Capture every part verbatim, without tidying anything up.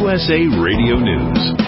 S A Radio News.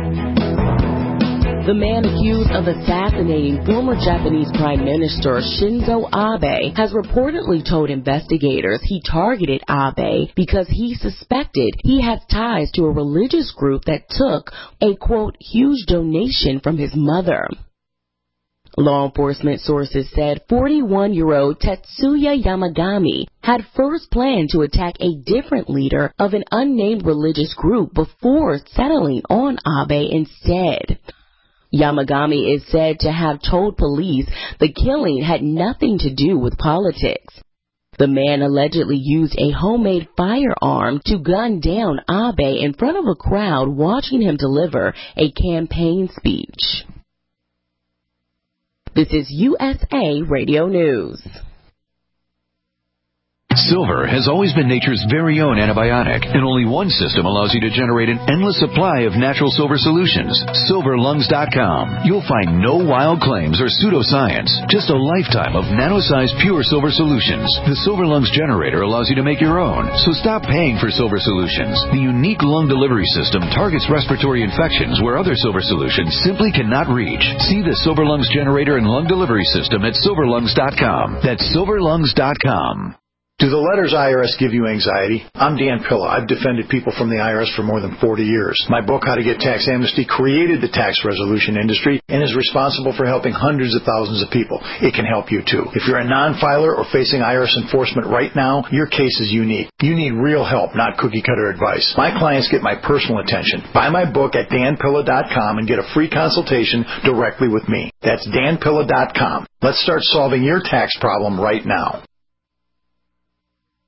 The man accused of assassinating former Japanese Prime Minister Shinzo Abe has reportedly told investigators he targeted Abe because he suspected he has ties to a religious group that took a, quote, huge donation from his mother. Law enforcement sources said forty-one-year-old Tetsuya Yamagami had first planned to attack a different leader of an unnamed religious group before settling on Abe instead. Yamagami is said to have told police the killing had nothing to do with politics. The man allegedly used a homemade firearm to gun down Abe in front of a crowd watching him deliver a campaign speech. This is U S A Radio News. Silver has always been nature's very own antibiotic, and only one system allows you to generate an endless supply of natural silver solutions. silver lungs dot com. You'll find no wild claims or pseudoscience, just a lifetime of nano-sized pure silver solutions. The Silver Lungs generator allows you to make your own, so stop paying for silver solutions. The unique lung delivery system targets respiratory infections where other silver solutions simply cannot reach. See the Silver Lungs generator and lung delivery system at silver lungs dot com. That's silver lungs dot com. Do the letters I R S give you anxiety? I'm Dan Pilla. I've defended people from the I R S for more than forty years. My book, How to Get Tax Amnesty, created the tax resolution industry and is responsible for helping hundreds of thousands of people. It can help you, too. If you're a non-filer or facing I R S enforcement right now, your case is unique. You need real help, not cookie-cutter advice. My clients get my personal attention. Buy my book at dan pilla dot com and get a free consultation directly with me. That's dan pilla dot com. Let's start solving your tax problem right now.